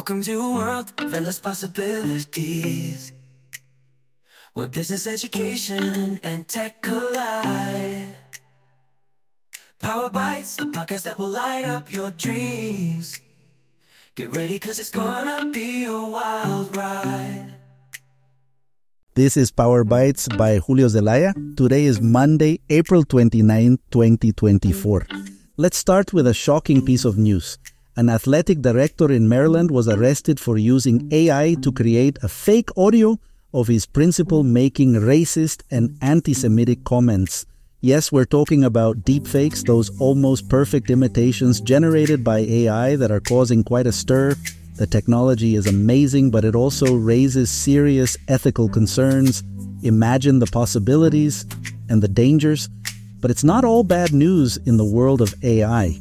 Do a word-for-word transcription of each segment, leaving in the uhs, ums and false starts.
Welcome to a world of endless possibilities, where business, education, and tech collide. Power Bites, the podcast that will light up your dreams. Get ready, cause it's gonna be a wild ride. This is Power Bites by Julio Zelaya. Today is Monday, April twenty-ninth, twenty twenty-four. Let's start with a shocking piece of news. An athletic director in Maryland was arrested for using A I to create a fake audio of his principal making racist and anti-Semitic comments. Yes, we're talking about deepfakes, those almost perfect imitations generated by A I that are causing quite a stir. The technology is amazing, but it also raises serious ethical concerns. Imagine the possibilities and the dangers. But it's not all bad news in the world of A I.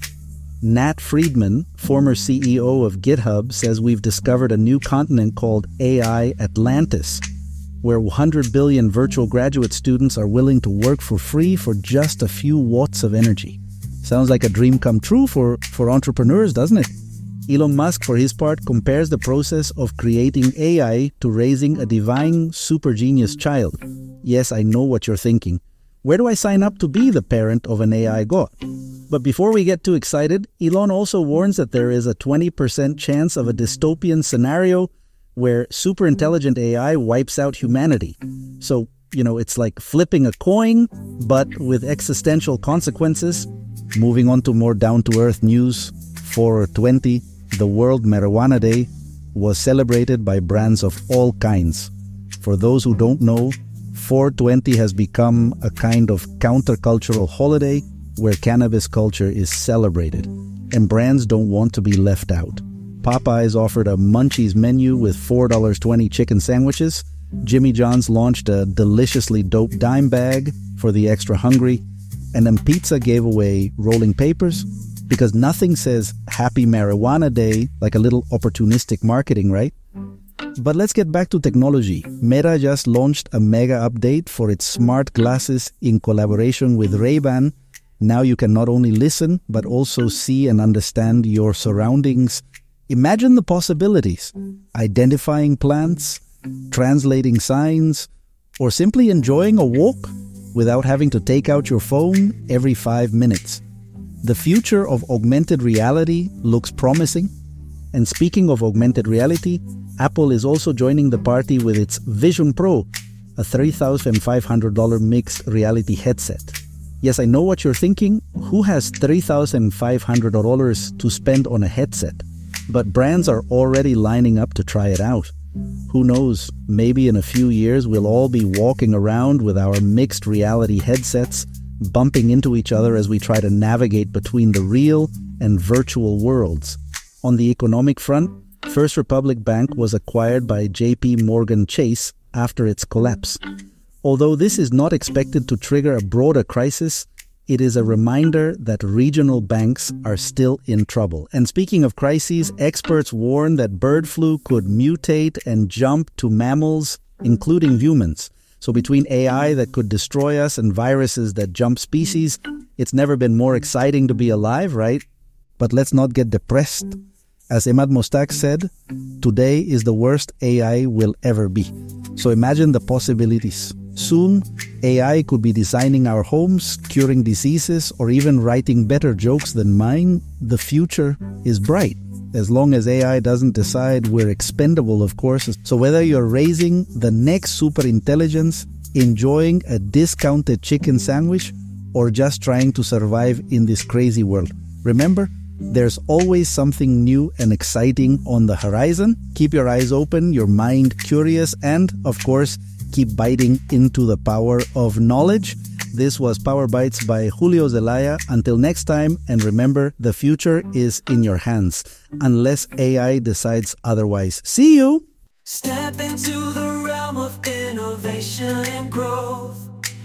Nat Friedman, former C E O of GitHub, says we've discovered a new continent called A I Atlantis, where one hundred billion virtual graduate students are willing to work for free for just a few watts of energy. Sounds like a dream come true for, for entrepreneurs, doesn't it? Elon Musk, for his part, compares the process of creating A I to raising a divine super genius child. Yes, I know what you're thinking. Where do I sign up to be the parent of an A I god? But before we get too excited, Elon also warns that there is a twenty percent chance of a dystopian scenario where super intelligent A I wipes out humanity. So, you know, it's like flipping a coin, but with existential consequences. Moving on to more down-to-earth news, four twenty, the World Marijuana Day, was celebrated by brands of all kinds. For those who don't know, four twenty has become a kind of countercultural holiday where cannabis culture is celebrated, and brands don't want to be left out. Popeyes offered a Munchies menu with four dollars and twenty cents chicken sandwiches. Jimmy John's launched a deliciously dope dime bag for the extra hungry, and then Pizza gave away rolling papers, because nothing says Happy Marijuana Day like a little opportunistic marketing, right? But let's get back to technology. Meta just launched a mega update for its smart glasses in collaboration with Ray-Ban. Now you can not only listen, but also see and understand your surroundings. Imagine the possibilities. Identifying plants, translating signs, or simply enjoying a walk without having to take out your phone every five minutes. The future of augmented reality looks promising. And speaking of augmented reality, Apple is also joining the party with its Vision Pro, a three thousand five hundred dollars mixed reality headset. Yes, I know what you're thinking. Who has three thousand five hundred dollars to spend on a headset? But brands are already lining up to try it out. Who knows, maybe in a few years we'll all be walking around with our mixed reality headsets, bumping into each other as we try to navigate between the real and virtual worlds. On the economic front, First Republic Bank was acquired by J P Morgan Chase after its collapse. Although this is not expected to trigger a broader crisis, it is a reminder that regional banks are still in trouble. And speaking of crises, experts warn that bird flu could mutate and jump to mammals, including humans. So between A I that could destroy us and viruses that jump species, it's never been more exciting to be alive, right? But let's not get depressed. As Emad Mostak said, today is the worst A I will ever be. So imagine the possibilities. Soon, A I could be designing our homes, curing diseases, or even writing better jokes than mine. The future is bright, as long as A I doesn't decide we're expendable, of course. So whether you're raising the next super intelligence, enjoying a discounted chicken sandwich, or just trying to survive in this crazy world, remember, there's always something new and exciting on the horizon. Keep your eyes open, your mind curious, and, of course, keep biting into the power of knowledge. This was Power Bites by Julio Zelaya. Until next time, and remember, the future is in your hands, unless A I decides otherwise. See you! Step into the realm of innovation and growth.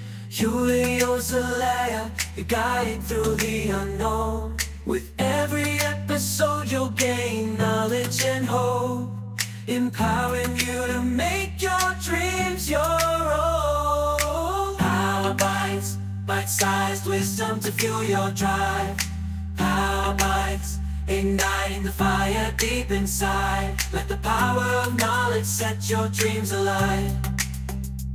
Julio Zelaya, your guide through the unknown. With every episode you'll gain knowledge and hope, empowering you to make your dreams your own. Power Bites, bite-sized wisdom to fuel your drive. Power Bites, igniting the fire deep inside. Let the power of knowledge set your dreams alight.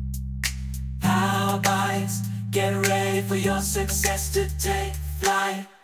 Power Bites, get ready for your success to take flight.